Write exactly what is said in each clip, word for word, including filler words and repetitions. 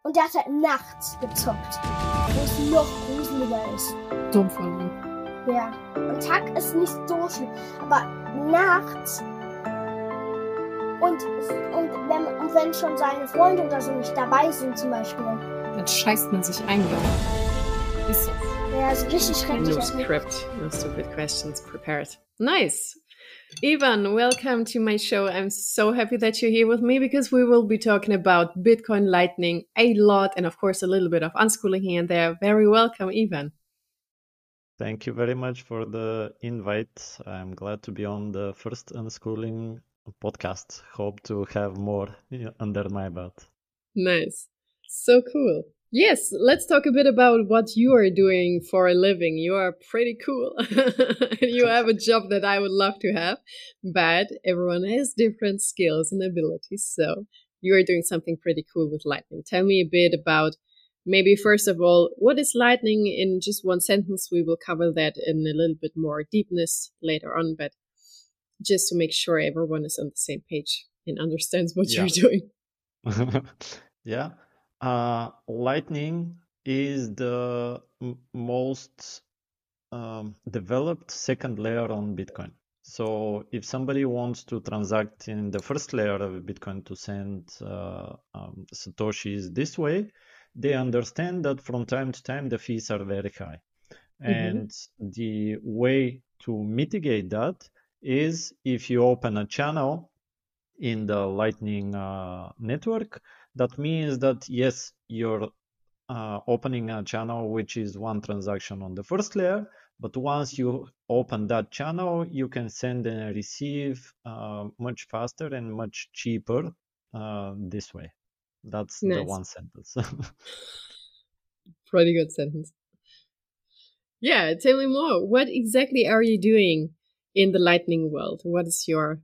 Und der hat halt nachts gezockt, wo es noch gruseliger ist. Dumm von ihm. Ja, und Tag ist nicht so schlimm, aber nachts und, und, wenn, und wenn schon seine Freunde oder so nicht dabei sind zum Beispiel. Dann scheißt man sich ein, glaube ich. Ist so. Ja, ist richtig schrecklich. No script, no stupid questions prepared. Nice. Ivan, welcome to my show. I'm so happy that you're here with me because we will be talking about Bitcoin Lightning a lot and of course a little bit of unschooling here and there. Very welcome, Ivan. Thank you very much for the invite. I'm glad to be on the first unschooling podcast. Hope to have more under my belt. Nice. So cool. Yes, let's talk a bit about what you are doing for a living. You are pretty cool. You have a job that I would love to have, but everyone has different skills and abilities. So you are doing something pretty cool with Lightning. Tell me a bit about, maybe first of all, what is Lightning in just one sentence? We will cover that in a little bit more deepness later on, but just to make sure everyone is on the same page and understands what Yeah. you're doing. Yeah. Uh, Lightning is the m- most um, developed second layer on Bitcoin. So if somebody wants to transact in the first layer of Bitcoin to send uh, um, Satoshis this way, they understand that from time to time the fees are very high. Mhm. And the way to mitigate that is if you open a channel in the Lightning uh, network. That means that, yes, you're uh, opening a channel which is one transaction on the first layer, but once you open that channel, you can send and receive uh, much faster and much cheaper uh, this way. That's the Nice. one sentence. Pretty good sentence. Yeah, tell me more. What exactly are you doing in the Lightning world? What is your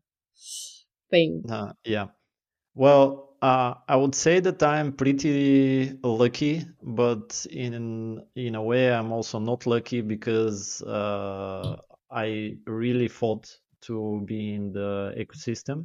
thing? Uh, yeah. Well, uh, I would say that I'm pretty lucky, but in in a way, I'm also not lucky because uh, I really fought to be in the ecosystem.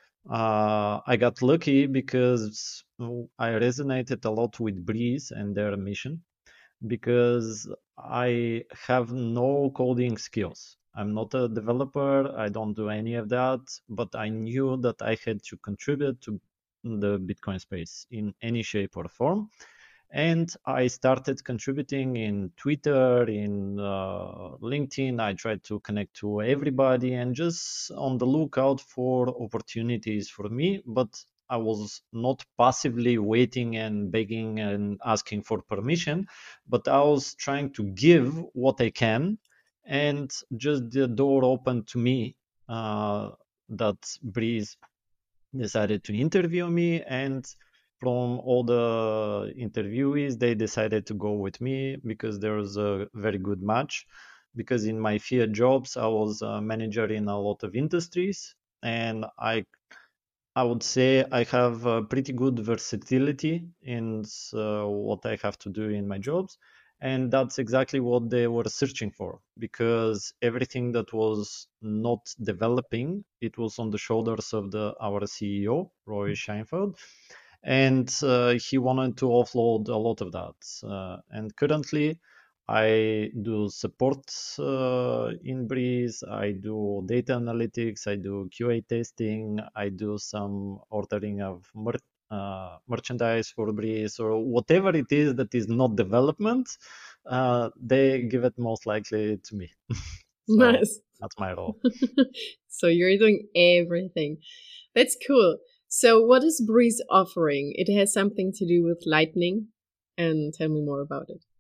Uh, I got lucky because I resonated a lot with Breeze and their mission because I have no coding skills. I'm not a developer. I don't do any of that, but I knew that I had to contribute to the Bitcoin space in any shape or form. And I started contributing in Twitter, in uh, LinkedIn. I tried to connect to everybody and just on the lookout for opportunities for me. But I was not passively waiting and begging and asking for permission, but I was trying to give what I can. And just the door opened to me uh, that Breeze decided to interview me, and from all the interviewees they decided to go with me because there was a very good match, because in my fiat jobs I was a manager in a lot of industries, and i i would say I have a pretty good versatility in uh, what I have to do in my jobs. And that's exactly what they were searching for, because everything that was not developing, it was on the shoulders of the our C E O, Roy Scheinfeld, and uh, he wanted to offload a lot of that. Uh, and currently, I do support uh, in Breeze, I do data analytics, I do Q A testing, I do some ordering of mer- uh, merchandise for Breeze, or whatever it is that is not development, uh, they give it most likely to me. So Nice. that's my role. So you're doing everything. That's cool. So what is Breeze offering? It has something to do with Lightning, and tell me more about it.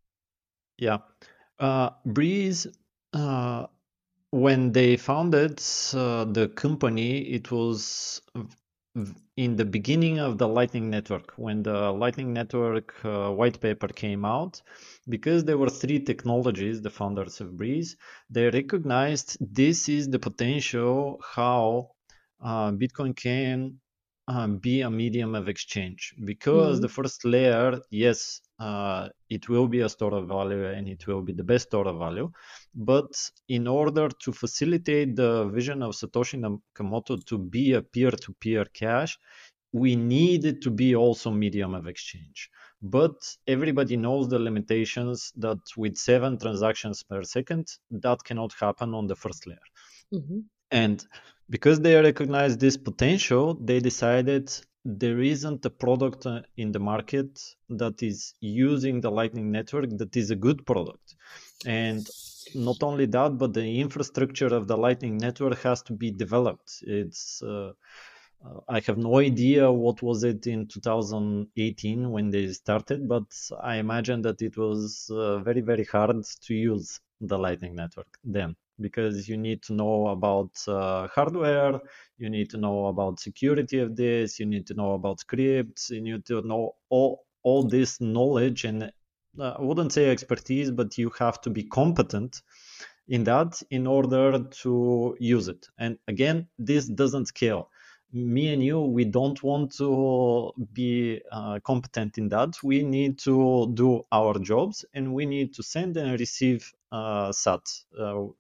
Yeah. Uh, Breeze, uh, when they founded uh, the company, it was v- in the beginning of the Lightning Network, when the Lightning Network uh, white paper came out. Because there were three technologies, the founders of Breeze, they recognized this is the potential how uh, Bitcoin can um, be a medium of exchange. Because Mhm. the first layer, yes, uh, it will be a store of value and it will be the best store of value. But in order to facilitate the vision of Satoshi Nakamoto to be a peer-to-peer cash, we need it to be also medium of exchange. But everybody knows the limitations that with seven transactions per second, that cannot happen on the first layer. Mm-hmm. And because they recognize this potential, they decided there isn't a product in the market that is using the Lightning Network that is a good product. And not only that, but the infrastructure of the Lightning Network has to be developed. It's uh, uh, I have no idea what was it in two thousand eighteen when they started, but I imagine that it was uh, very, very hard to use the Lightning Network then, because you need to know about uh, hardware, you need to know about security of this, you need to know about scripts, you need to know all, all this knowledge and uh, I wouldn't say expertise, but you have to be competent in that in order to use it. And again, this doesn't scale. Me and you, we don't want to be uh, competent in that. We need to do our jobs and we need to send and receive uh, S A T. Uh,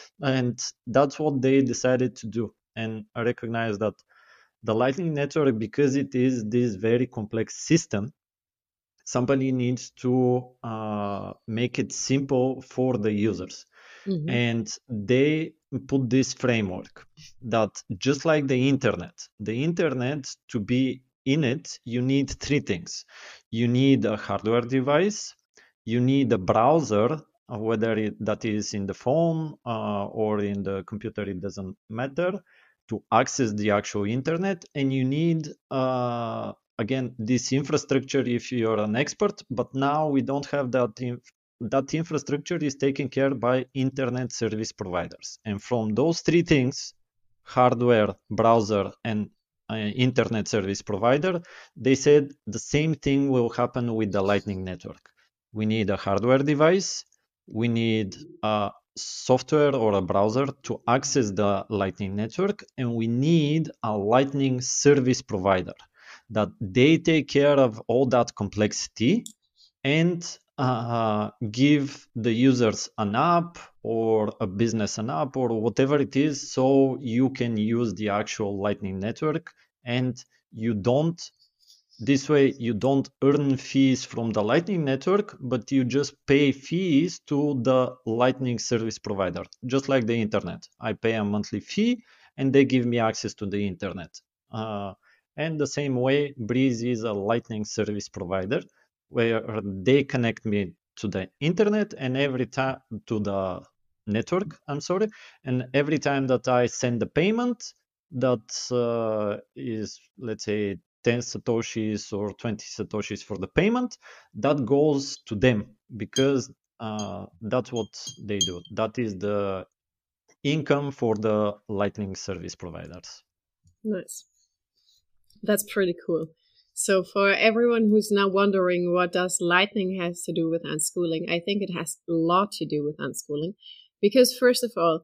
and that's what they decided to do. And I recognize that the Lightning Network, because it is this very complex system, somebody needs to uh, make it simple for the users. Mm-hmm. And they put this framework that just like the internet, the internet, to be in it, you need three things. You need a hardware device, you need a browser, whether it, that is in the phone uh, or in the computer, it doesn't matter, to access the actual internet, and you need uh, again this infrastructure if you're an expert. But now we don't have that inf- that infrastructure is taken care by internet service providers, and from those three things, hardware, browser, and uh, internet service provider, they said the same thing will happen with the Lightning Network. We need a hardware device, we need a software or a browser to access the Lightning Network, and we need a Lightning service provider that they take care of all that complexity and uh, give the users an app or a business an app or whatever it is, so you can use the actual Lightning Network, and you don't this way you don't earn fees from the Lightning Network, but you just pay fees to the Lightning service provider, just like the internet. I pay a monthly fee and they give me access to the internet. Uh, and the same way, Breeze is a Lightning service provider where they connect me to the internet and every time to the network, I'm sorry. And every time that I send the payment, that uh, is, let's say, ten satoshis or twenty satoshis for the payment, that goes to them because uh, that's what they do. That is the income for the Lightning service providers. Nice. That's pretty cool. So for everyone who's now wondering what does Lightning has to do with unschooling, I think it has a lot to do with unschooling. Because first of all,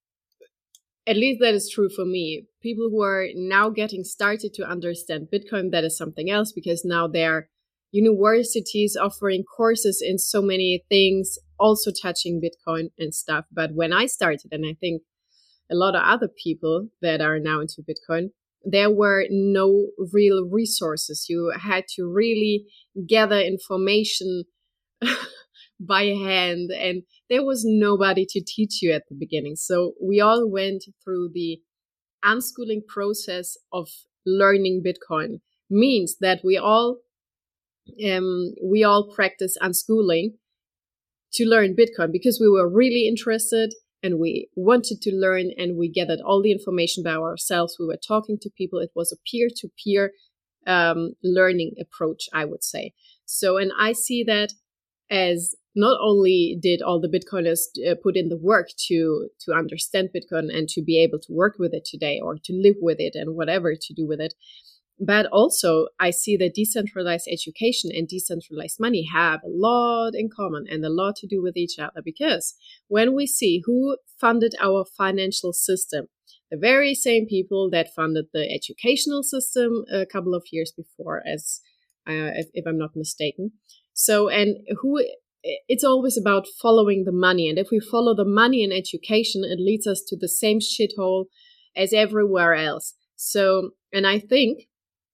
at least that is true for me. People who are now getting started to understand Bitcoin, that is something else, because now there are universities offering courses in so many things, also touching Bitcoin and stuff. But when I started, and I think a lot of other people that are now into Bitcoin, there were no real resources. You had to really gather information by hand, and there was nobody to teach you at the beginning. So we all went through the unschooling process of learning Bitcoin. Means that we all um, we all practice unschooling to learn Bitcoin because we were really interested and we wanted to learn, and we gathered all the information by ourselves. We were talking to people. It was a peer-to-peer um, learning approach, I would say. So, and I see that as not only did all the Bitcoiners uh, put in the work to to understand Bitcoin and to be able to work with it today or to live with it and whatever to do with it, but also I see that decentralized education and decentralized money have a lot in common and a lot to do with each other, because when we see who funded our financial system, the very same people that funded the educational system a couple of years before, as uh, if, if I'm not mistaken. So, and who, it's always about following the money. And if we follow the money in education, it leads us to the same shithole as everywhere else. So, and I think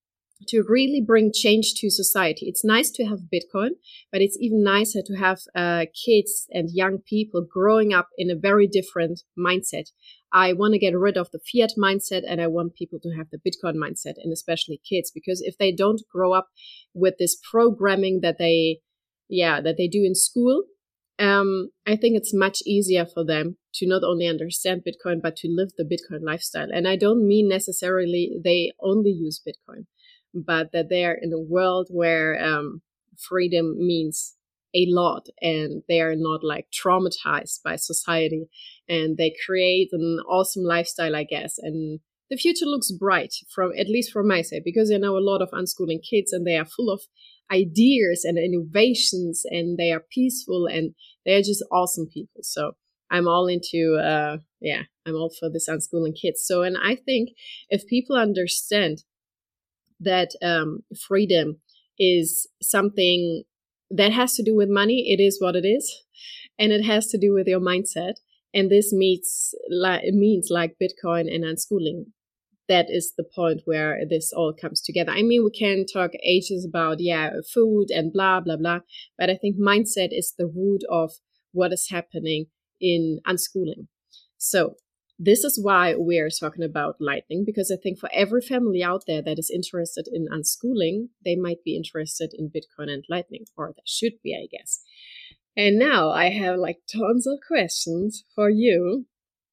to really bring change to society. It's nice to have Bitcoin, but it's even nicer to have uh, kids and young people growing up in a very different mindset. I want to get rid of the fiat mindset, and I want people to have the Bitcoin mindset, and especially kids, because if they don't grow up with this programming that they, yeah, that they do in school, um, I think it's much easier for them to not only understand Bitcoin, but to live the Bitcoin lifestyle. And I don't mean necessarily they only use Bitcoin, but that they are in a world where um, freedom means a lot, and they are not like traumatized by society, and they create an awesome lifestyle, I guess. And the future looks bright, from at least from my side, because I know a lot of unschooling kids, and they are full of ideas and innovations, and they are peaceful, and they are just awesome people. So I'm all into, uh, yeah, I'm all for this unschooling kids. So, and I think if people understand that um, freedom is something that has to do with money, it is what it is, and it has to do with your mindset. And this meets, like, it means like Bitcoin and unschooling. That is the point where this all comes together. I mean, we can talk ages about, yeah, food and blah, blah, blah. But I think mindset is the root of what is happening in unschooling. So this is why we're talking about Lightning, because I think for every family out there that is interested in unschooling, they might be interested in Bitcoin and Lightning, or they should be, I guess. And now I have like tons of questions for you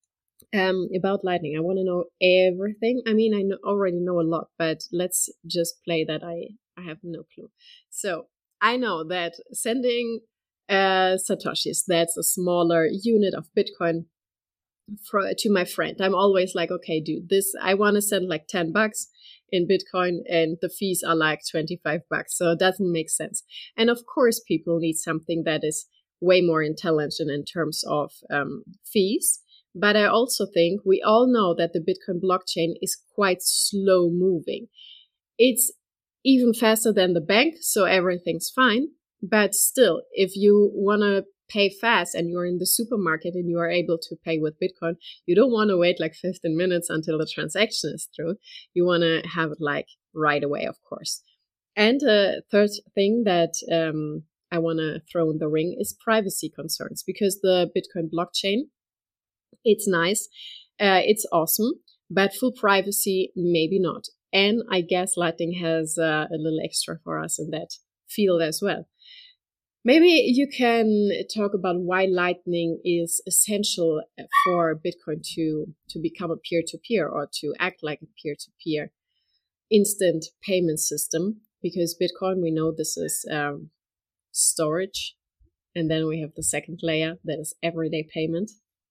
um, about Lightning. I want to know everything. I mean, I know, already know a lot, but let's just play that I, I have no clue. So I know that sending uh, Satoshis, that's a smaller unit of Bitcoin for, to my friend. I'm always like, okay, dude, this, I want to send like ten bucks in Bitcoin, and the fees are like twenty-five bucks. So it doesn't make sense. And of course, people need something that is way more intelligent in terms of um, fees. But I also think we all know that the Bitcoin blockchain is quite slow moving. It's even faster than the bank, so everything's fine. But still, if you want to pay fast and you're in the supermarket and you are able to pay with Bitcoin, you don't want to wait like fifteen minutes until the transaction is through. You want to have it like right away, of course. And a third thing that um, I want to throw in the ring is privacy concerns, because the Bitcoin blockchain, it's nice, uh, it's awesome, but full privacy, maybe not. And I guess Lightning has uh, a little extra for us in that field as well. Maybe you can talk about why Lightning is essential for Bitcoin to, to become a peer-to-peer, or to act like a peer-to-peer instant payment system. Because Bitcoin, we know this is um, storage. And then we have the second layer, that is everyday payment.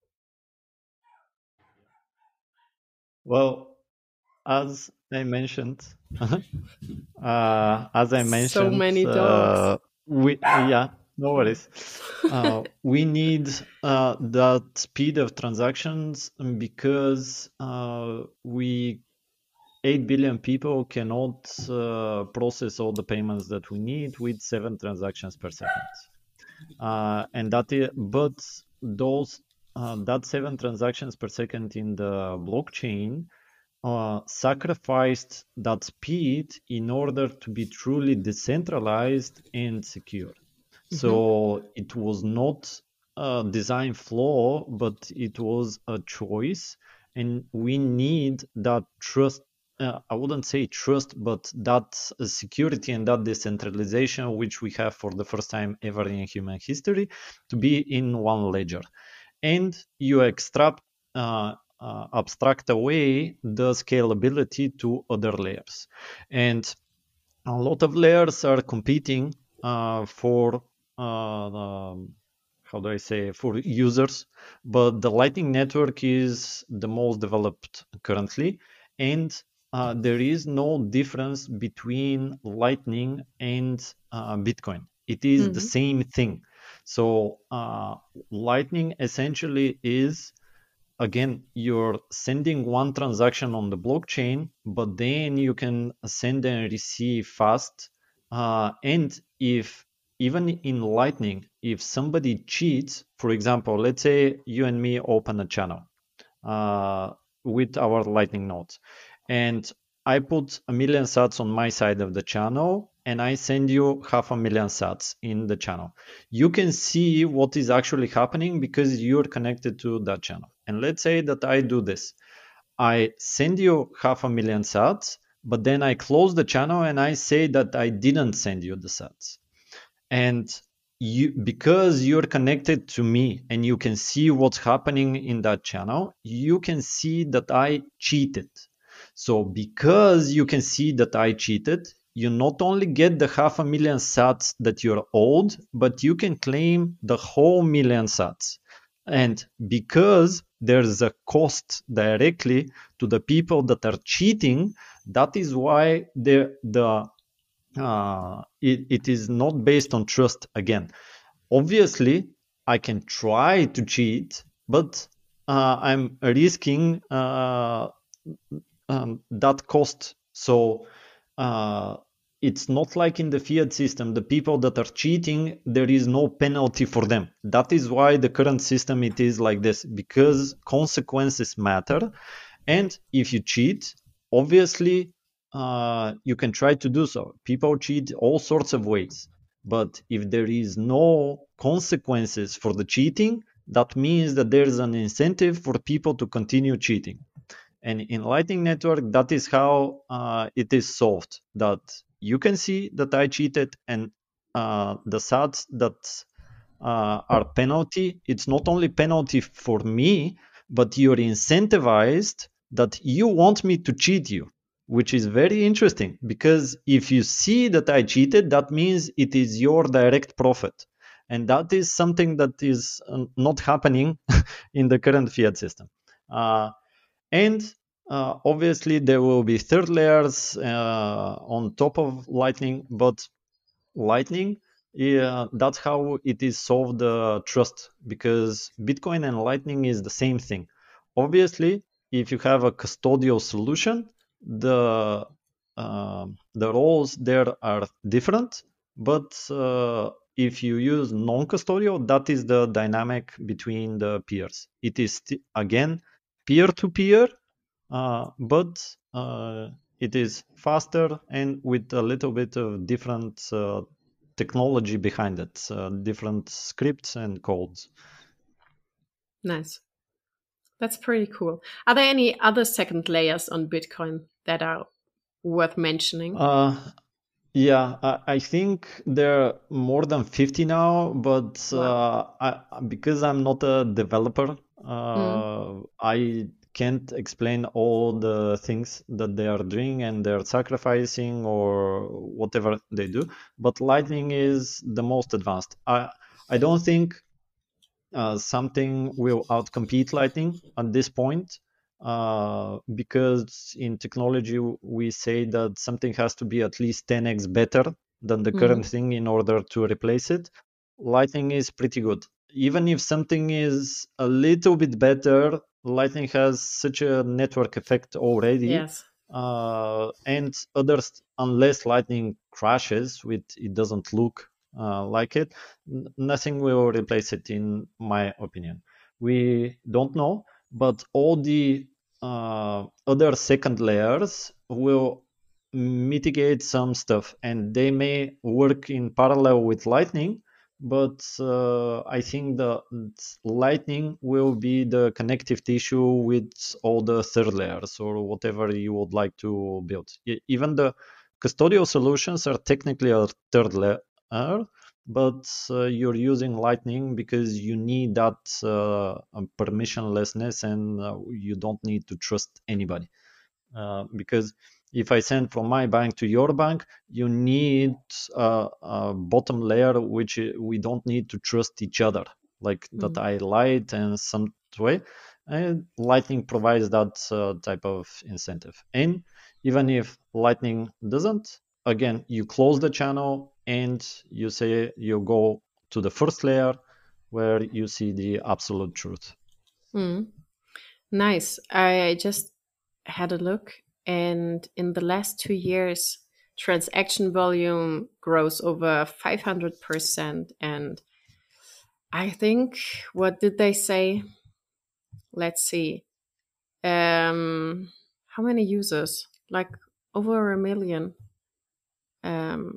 Well, as I mentioned, uh, as I mentioned, so many dogs. Uh, we yeah, no worries. Uh, we need uh, that speed of transactions, because uh, we eight billion people cannot uh, process all the payments that we need with seven transactions per second. Uh, and that is, but those uh, that seven transactions per second in the blockchain uh, sacrificed that speed in order to be truly decentralized and secure. Mm-hmm. So it was not a design flaw, but it was a choice, and we need that trust. Uh, I wouldn't say trust, but that security and that decentralization, which we have for the first time ever in human history, to be in one ledger. And you extract, uh, uh, abstract away the scalability to other layers. And a lot of layers are competing uh, for, uh, the, how do I say, for users. But the Lightning Network is the most developed currently. And Uh, there is no difference between Lightning and uh, Bitcoin. It is mm-hmm. the same thing. So uh, Lightning essentially is, again, you're sending one transaction on the blockchain, but then you can send and receive fast. Uh, and if even in Lightning, if somebody cheats, for example, let's say you and me open a channel uh, with our Lightning nodes. And I put a million sats on my side of the channel and I send you half a million sats in the channel. You can see what is actually happening because you're connected to that channel. And let's say that I do this. I send you half a million sats, but then I close the channel and I say that I didn't send you the sats. And you, because you're connected to me and you can see what's happening in that channel, you can see that I cheated. So because you can see that I cheated, you not only get the half a million sats that you're owed, but you can claim the whole million sats. And because there's a cost directly to the people that are cheating, that is why the the uh, it, it is not based on trust again. Obviously, I can try to cheat, but uh, I'm risking uh, um, that cost. So uh, it's not like in the fiat system, the people that are cheating, there is no penalty for them. That is why the current system, it is like this, because consequences matter. And if you cheat, obviously, uh, you can try to do so. People cheat all sorts of ways. But if there is no consequences for the cheating, that means that there is an incentive for people to continue cheating. And in Lightning Network, that is how uh, it is solved. That you can see that I cheated, and uh, the sats that uh, are penalty, it's not only penalty for me, but you're incentivized that you want me to cheat you, which is very interesting, because if you see that I cheated, that means it is your direct profit. And that is something that is uh, not happening in the current fiat system. Uh, and uh, obviously, there will be third layers uh, on top of Lightning, but Lightning, yeah, that's how it is solved the uh, trust, because Bitcoin and Lightning is the same thing. Obviously, if you have a custodial solution, the uh, the roles there are different, but uh, if you use non-custodial, that is the dynamic between the peers. It is st- again peer-to-peer, uh, but uh, it is faster and with a little bit of different uh, technology behind it, uh, different scripts and codes. Nice. That's pretty cool. Are there any other second layers on Bitcoin that are worth mentioning? Uh, yeah, I, I think there are more than fifty now, but wow. uh, I, because I'm not a developer, uh, mm. I can't explain all the things that they are doing and they're sacrificing or whatever they do. But Lightning is the most advanced. I I don't think uh, something will outcompete Lightning at this point, uh, because in technology we say that something has to be at least ten x better than the mm. current thing in order to replace it. Lightning is pretty good. Even if something is a little bit better, Lightning has such a network effect already. Yes. Uh, and others, unless Lightning crashes, with it doesn't look uh, like it, n- nothing will replace it, in my opinion. We don't know, but all the uh, other second layers will mitigate some stuff, and they may work in parallel with Lightning. But uh, I think the Lightning will be the connective tissue with all the third layers or whatever you would like to build. Even the custodial solutions are technically a third layer, but uh, you're using Lightning because you need that uh, permissionlessness, and uh, you don't need to trust anybody. Uh, because if I send from my bank to your bank, you need a, a bottom layer which we don't need to trust each other, like mm-hmm. that I lied in some way. And Lightning provides that uh, type of incentive. And even if Lightning doesn't, again, you close the channel and you say you go to the first layer where you see the absolute truth. Mm. Nice. I just had a look, and in the last two years, transaction volume grows over five hundred percent. And I think, what did they say? Let's see. Um, how many users? Like over a million. Um,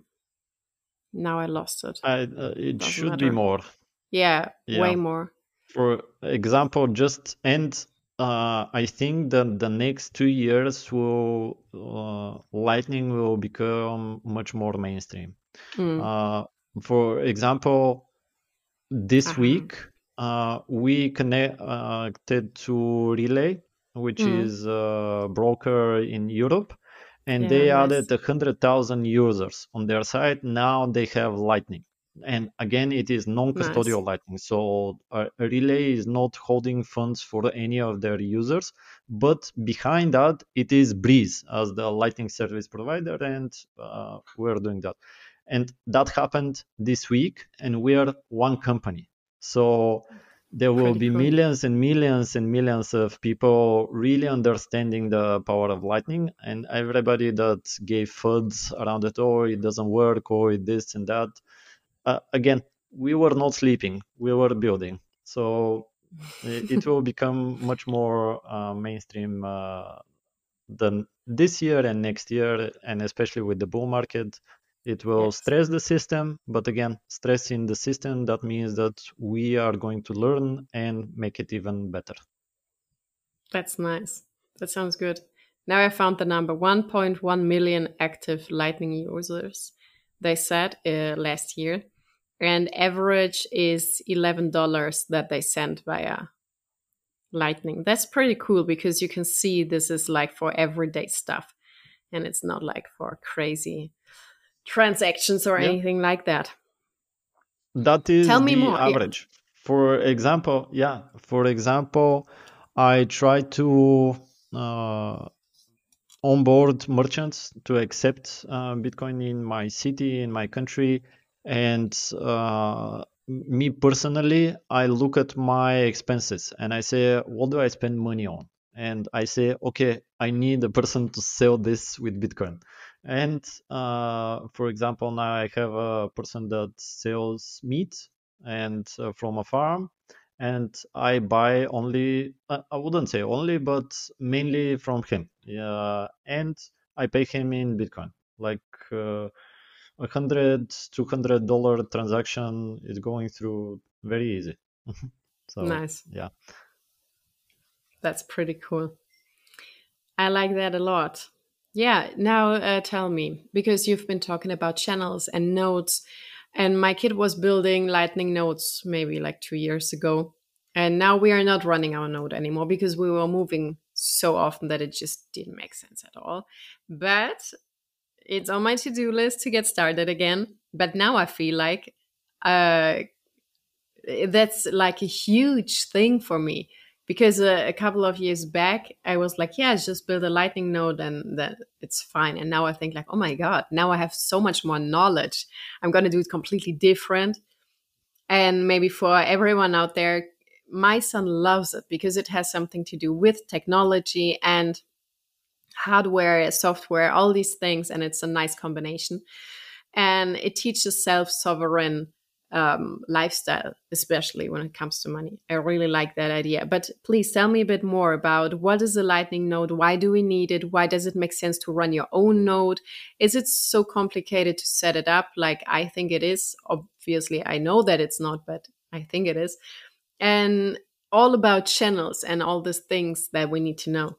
now I lost it. I, uh, it Doesn't should matter. be more. Yeah, Yeah. way more. For example, just and uh, I think that the next two years will uh, Lightning will become much more mainstream. Mm. Uh, for example, this Uh-huh. week uh, we connect, uh, connected to Relay, which Mm. is a broker in Europe, and Yeah, they nice. added a hundred thousand users on their site. Now they have Lightning, and again, it is non-custodial Nice. Lightning. So uh, Relay is not holding funds for any of their users, but behind that, it is Breeze as the Lightning service provider, and uh, we're doing that. And that happened this week, and we are one company. So there will Pretty be cool. millions and millions and millions of people really understanding the power of Lightning, and everybody that gave F U Ds around it, oh, it doesn't work, oh, it this and that. Uh, again, we were not sleeping, we were building. So it, it will become much more uh, mainstream uh, than this year and next year, and especially with the bull market. It will Yes. stress the system, but again, stressing the system, that means that we are going to learn and make it even better. That's nice. That sounds good. Now I found the number one point one million active Lightning users, they said uh, last year. And average is eleven dollars that they send via Lightning. That's pretty cool because you can see this is like for everyday stuff. And it's not like for crazy transactions or Yeah. anything like that. That is Tell me the more. average. Yeah. For example, yeah, for example, I try to uh, onboard merchants to accept uh, Bitcoin in my city, in my country. And uh, me personally, I look at my expenses and I say, what do I spend money on? And I say, okay, I need a person to sell this with Bitcoin. And uh, for example, now I have a person that sells meat and uh, from a farm, and I buy only, uh, I wouldn't say only, but mainly from him. Yeah, and I pay him in Bitcoin. Like uh, a hundred, two hundred dollar transaction is going through very easy. So Nice. yeah, That's pretty cool. I like that a lot. Yeah, now uh, tell me, because you've been talking about channels and nodes, and my kid was building Lightning nodes maybe like two years ago. And now we are not running our node anymore because we were moving so often that it just didn't make sense at all. But it's on my to-do list to get started again. But now I feel like uh, that's like a huge thing for me. Because uh, a couple of years back, I was like, yeah, just build a Lightning node and that it's fine. And now I think like, oh my God, now I have so much more knowledge. I'm going to do it completely different. And maybe for everyone out there, my son loves it because it has something to do with technology and hardware, software, all these things. And it's a nice combination. And it teaches self-sovereign Um, lifestyle, especially when it comes to money. I really like that idea. But please tell me a bit more about what is a Lightning node? Why do we need it? Why does it make sense to run your own node? Is it so complicated to set it up? Like I think it is. Obviously, I know that it's not, but I think it is. And all about channels and all these things that we need to know.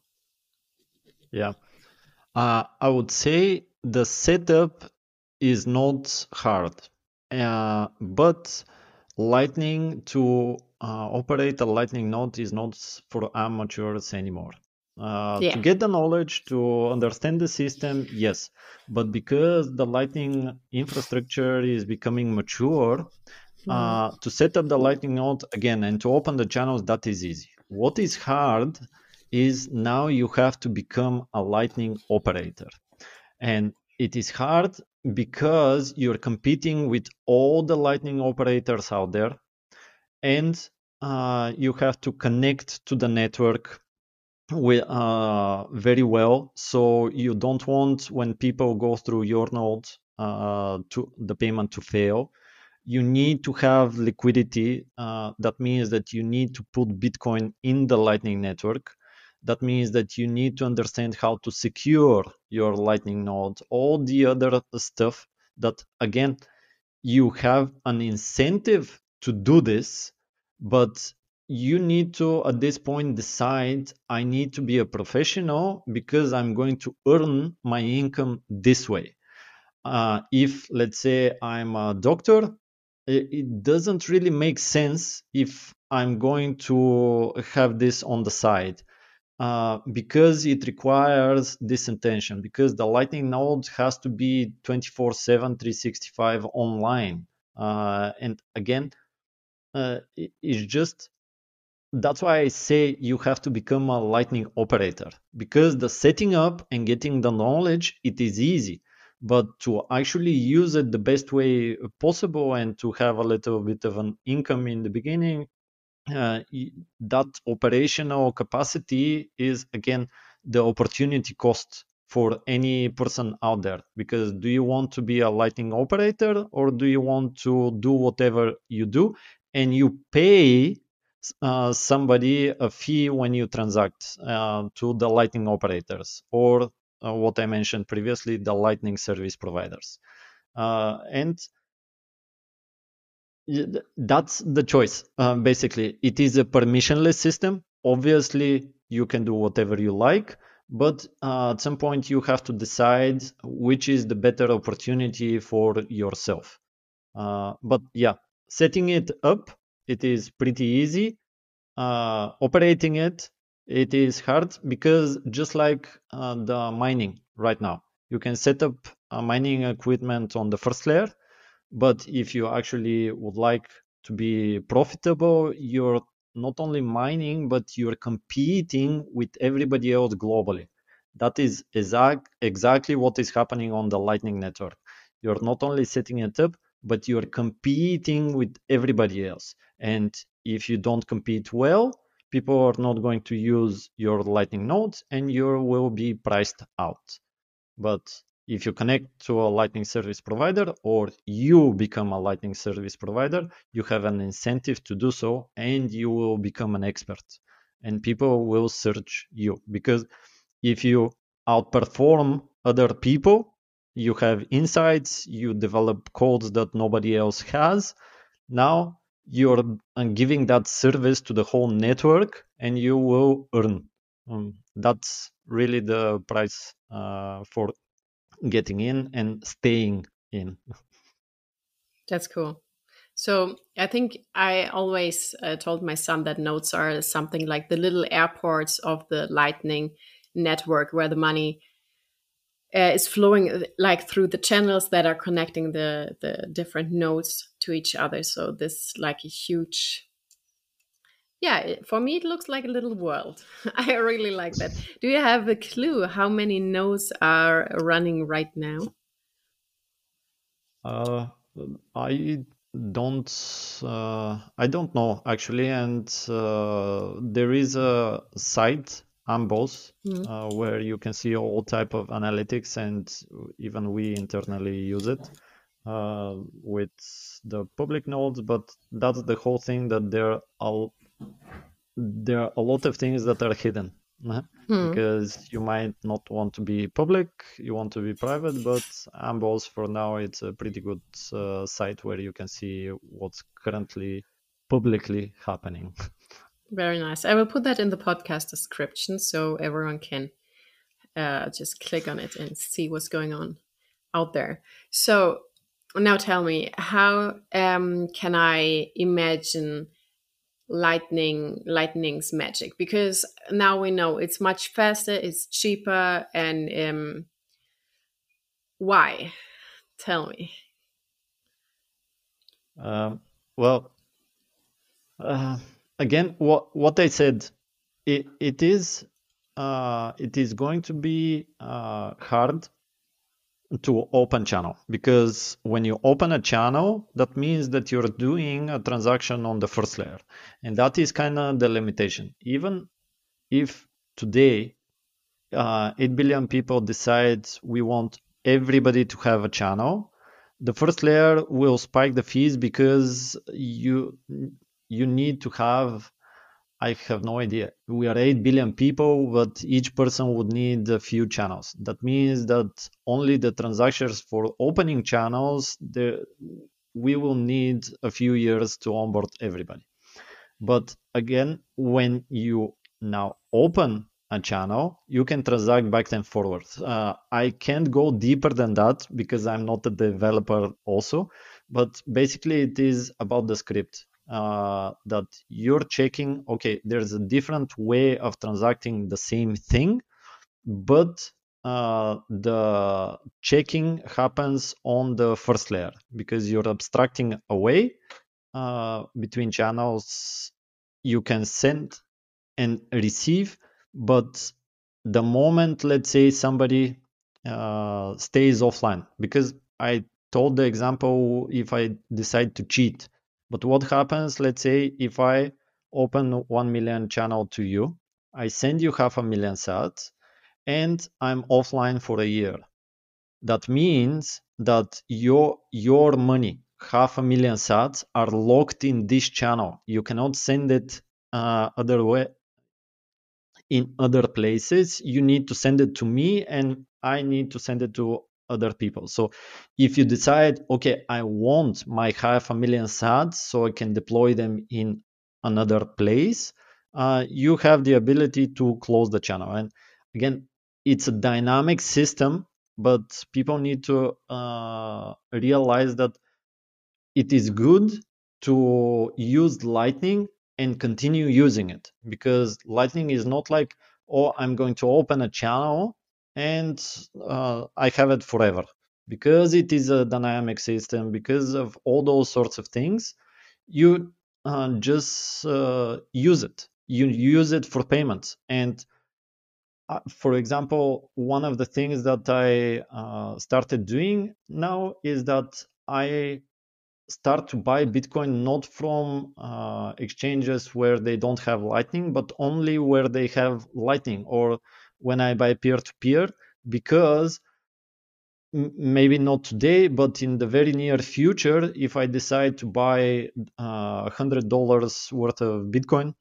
Yeah. Uh, I would say the setup is not hard. Uh, but Lightning, to uh, operate a Lightning node is not for amateurs anymore. Uh, Yeah. To get the knowledge, to understand the system, yes. But because the Lightning infrastructure is becoming mature, uh, to set up the Lightning node again and to open the channels, that is easy. What is hard is now you have to become a Lightning operator. And it is hard because you're competing with all the Lightning operators out there, and uh, you have to connect to the network with, uh, very well. So you don't want, when people go through your node, uh, to the payment to fail. You need to have liquidity. Uh, that means that you need to put Bitcoin in the Lightning network. That means that you need to understand how to secure your Lightning node, all the other stuff that, again, you have an incentive to do this, but you need to, at this point, decide, I need to be a professional because I'm going to earn my income this way. Uh, if, let's say, I'm a doctor, it, it doesn't really make sense if I'm going to have this on the side. Uh, because it requires this intention, because the Lightning node has to be twenty-four seven, three sixty-five online. Uh, and again, uh, it, it's just, that's why I say you have to become a Lightning operator, because the setting up and getting the knowledge, it is easy. But to actually use it the best way possible and to have a little bit of an income in the beginning, Uh, that operational capacity is, again, the opportunity cost for any person out there. Because do you want to be a Lightning operator, or do you want to do whatever you do and you pay uh, somebody a fee when you transact uh, to the Lightning operators, or uh, what I mentioned previously, the Lightning service providers? Uh, and That's the choice. Uh, basically, it is a permissionless system. Obviously, you can do whatever you like, but uh, at some point you have to decide which is the better opportunity for yourself. Uh, but yeah, setting it up, it is pretty easy. Uh, operating it, it is hard, because just like uh, the mining right now, you can set up a mining equipment on the first layer. But if you actually would like to be profitable, you're not only mining, but you're competing with everybody else globally. That is exact, exactly what is happening on the Lightning Network. You're not only setting it up, but you're competing with everybody else. And if you don't compete well, people are not going to use your Lightning nodes, and you will be priced out. But if you connect to a Lightning service provider, or you become a Lightning service provider, you have an incentive to do so, and you will become an expert. And people will search you, because if you outperform other people, you have insights, you develop codes that nobody else has. Now you're giving that service to the whole network, and you will earn. Um, that's really the price uh, for getting in and staying in. That's cool. So I think I always uh, told my son that nodes are something like the little airports of the Lightning network, where the money uh, is flowing like through the channels that are connecting the, the different nodes to each other. So this like a huge, yeah, it, for me, it looks like a little world. I really like that. Do you have a clue how many nodes are running right now? Uh, I don't uh, I don't know actually, and uh, there is a site, Ambos, mm-hmm. uh, where you can see all type of analytics, and even we internally use it uh, with the public nodes. But that's the whole thing, that there are there are a lot of things that are hidden. Uh-huh. Hmm. Because you might not want to be public, you want to be private, but Ambos, for now, it's a pretty good uh, site where you can see what's currently publicly happening. Very nice. I will put that in the podcast description so everyone can uh, just click on it and see what's going on out there. So now tell me, how um, can I imagine lightning lightning's magic? Because now we know it's much faster, it's cheaper, and um why? Tell me. Um, well, uh, again, what what I said, it it is uh, it is going to be uh, hard to open channel, because when you open a channel, that means that you're doing a transaction on the first layer, and that is kind of the limitation. Even if today uh, eight billion people decide we want everybody to have a channel, the first layer will spike the fees, because you you need to have, I have no idea. We are eight billion people, but each person would need a few channels. That means that only the transactions for opening channels, the, we will need a few years to onboard everybody. But again, when you now open a channel, you can transact back and forward. Uh, I can't go deeper than that because I'm not a developer also, but basically it is about the script. Uh, that you're checking, okay, there's a different way of transacting the same thing, but uh, the checking happens on the first layer because you're abstracting away uh, between channels. You can send and receive, but the moment, let's say, somebody uh, stays offline, because I told the example if I decide to cheat. But what happens, let's say, if I open one million channel to you, I send you half a million sats, and I'm offline for a year. That means that your your money, half a million sats, are locked in this channel. You cannot send it uh, other way in other places. You need to send it to me, and I need to send it to other people. So if you decide, okay, I want my half a million sats so I can deploy them in another place, uh, you have the ability to close the channel. And again, it's a dynamic system, but people need to uh, realize that it is good to use Lightning and continue using it, because Lightning is not like, oh, I'm going to open a channel and uh, I have it forever. Because it is a dynamic system, because of all those sorts of things, you uh, just uh, use it. You use it for payments. And uh, for example, one of the things that I uh, started doing now is that I start to buy Bitcoin not from uh, exchanges where they don't have Lightning, but only where they have Lightning, or when I buy peer-to-peer, because m- maybe not today, but in the very near future, if I decide to buy uh, one hundred dollars worth of Bitcoin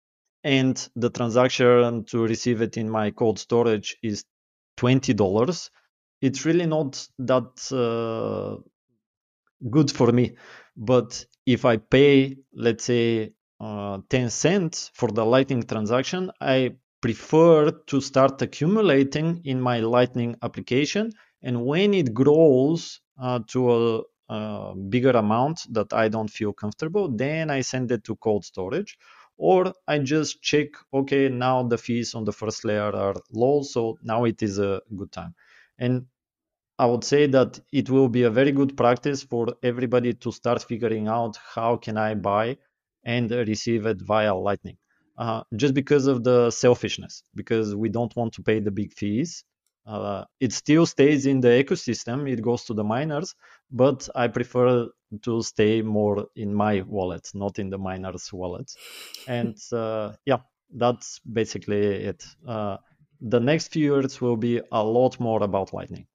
and the transaction to receive it in my cold storage is twenty dollars, it's really not that uh, good for me. But if I pay, let's say, uh, ten cents for the Lightning transaction, I prefer to start accumulating in my Lightning application. And when it grows uh, to a, a bigger amount that I don't feel comfortable, then I send it to cold storage. Or I just check, okay, now the fees on the first layer are low, so now it is a good time. And I would say that it will be a very good practice for everybody to start figuring out how can I buy and receive it via Lightning. Uh, just because of the selfishness, because we don't want to pay the big fees. Uh, it still stays in the ecosystem, it goes to the miners, but I prefer to stay more in my wallet, not in the miners' wallets. And uh, yeah, that's basically it. Uh, the next few years will be a lot more about Lightning.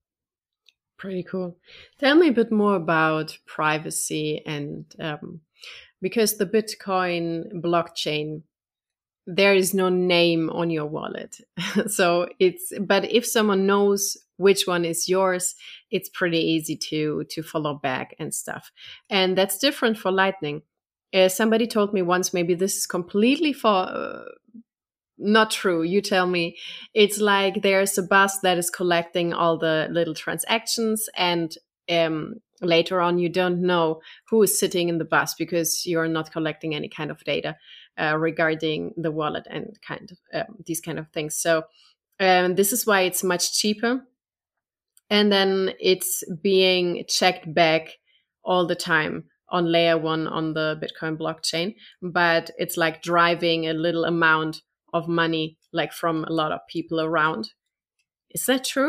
Pretty cool. Tell me a bit more about privacy, and um, because the Bitcoin blockchain, there is no name on your wallet. So it's, but if someone knows which one is yours, it's pretty easy to, to follow back and stuff. And that's different for Lightning. Uh, somebody told me once, maybe this is completely for, uh, not true. You tell me. It's like there's a bus that is collecting all the little transactions, and um, later on you don't know who is sitting in the bus because you're not collecting any kind of data uh, regarding the wallet and kind of um, these kind of things. So um, this is why it's much cheaper, and then it's being checked back all the time on layer one on the Bitcoin blockchain. But it's like driving a little amount of money, like from a lot of people around. Is that true?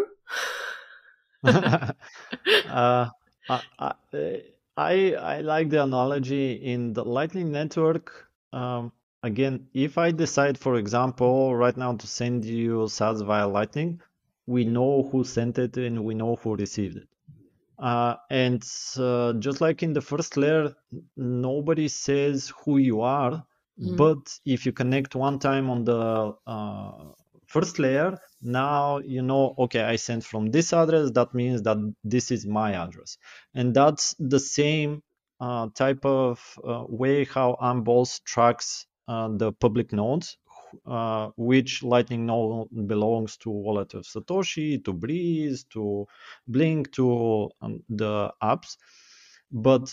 uh, I, I, I I like the analogy in the Lightning Network. Um, again, if I decide, for example, right now to send you sats via Lightning, we know who sent it and we know who received it. Uh, and uh, just like in the first layer, nobody says who you are, Mm-hmm. But if you connect one time on the uh, first layer, now you know, okay, I sent from this address. That means that this is my address. And that's the same uh, type of uh, way how Amboss tracks uh, the public nodes, uh, which Lightning node belongs to wallet of Satoshi, to Breeze, to Blink, to um, the apps. But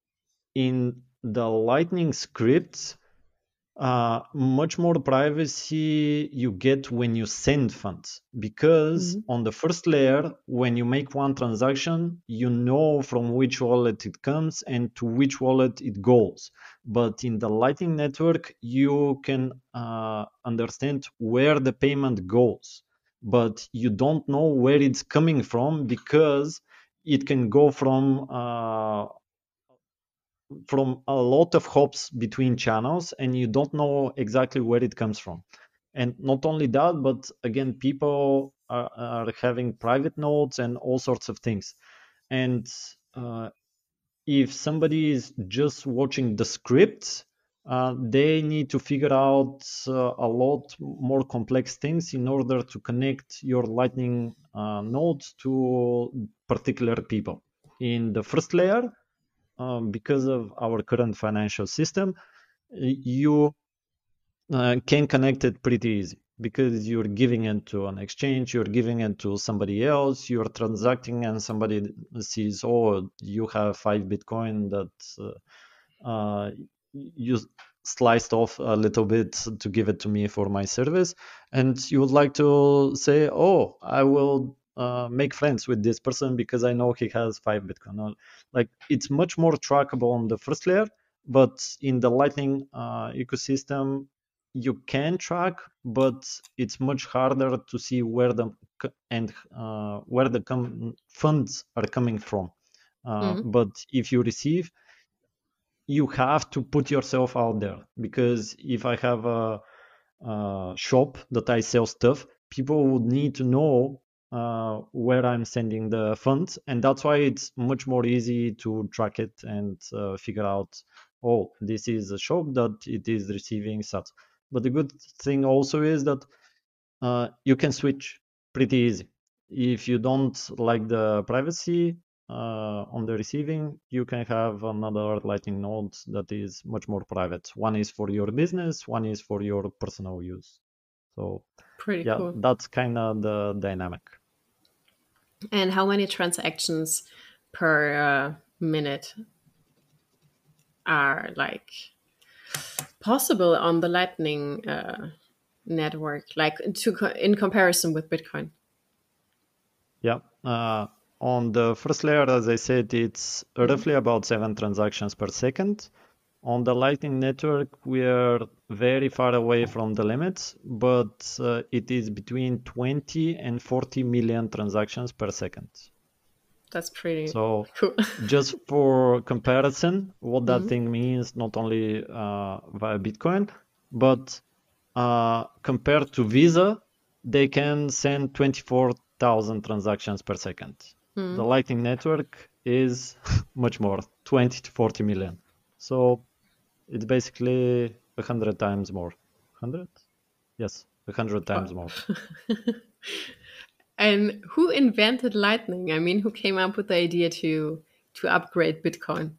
in the Lightning scripts, uh, much more privacy you get when you send funds, because mm-hmm. on the first layer, when you make one transaction, you know from which wallet it comes and to which wallet it goes. But in the Lightning Network, you can uh, understand where the payment goes, but you don't know where it's coming from, because it can go from uh, from a lot of hops between channels, and you don't know exactly where it comes from. And not only that, but again, people are, are having private nodes and all sorts of things. And uh, if somebody is just watching the scripts, uh, they need to figure out uh, a lot more complex things in order to connect your Lightning uh, nodes to particular people. In the first layer, Um, because of our current financial system, you uh, can connect it pretty easy, because you're giving it to an exchange, you're giving it to somebody else, you're transacting, and somebody sees, oh, you have five Bitcoin that uh, uh, you sliced off a little bit to give it to me for my service, and you would like to say, oh, I will uh, make friends with this person because I know he has five Bitcoin. Like, it's much more trackable on the first layer, but in the Lightning uh, ecosystem, you can track, but it's much harder to see where the and uh, where the com- funds are coming from. Uh, mm-hmm. But if you receive, you have to put yourself out there, because if I have a, a shop that I sell stuff, people would need to know uh, where I'm sending the funds, and that's why it's much more easy to track it and uh, figure out, oh, this is a shop that it is receiving such. But the good thing also is that uh, you can switch pretty easy. If you don't like the privacy uh, on the receiving, you can have another Lightning node that is much more private. One is for your business, one is for your personal use. So pretty yeah, cool. That's kind of the dynamic. And how many transactions per uh, minute are like possible on the Lightning uh, network, like to co- in comparison with Bitcoin? Yeah. Uh, on the first layer, as I said, it's roughly about seven transactions per second. On the Lightning Network, we are very far away from the limits, but uh, it is between twenty and forty million transactions per second. That's pretty so cool. Just for comparison, what that mm-hmm. thing means, not only uh, via Bitcoin, but uh, compared to Visa, they can send twenty-four thousand transactions per second. Mm. The Lightning Network is much more, twenty to forty million. So it's basically a hundred times more. Hundred? Yes, a hundred times oh. more. And who invented Lightning? I mean, who came up with the idea to to upgrade Bitcoin?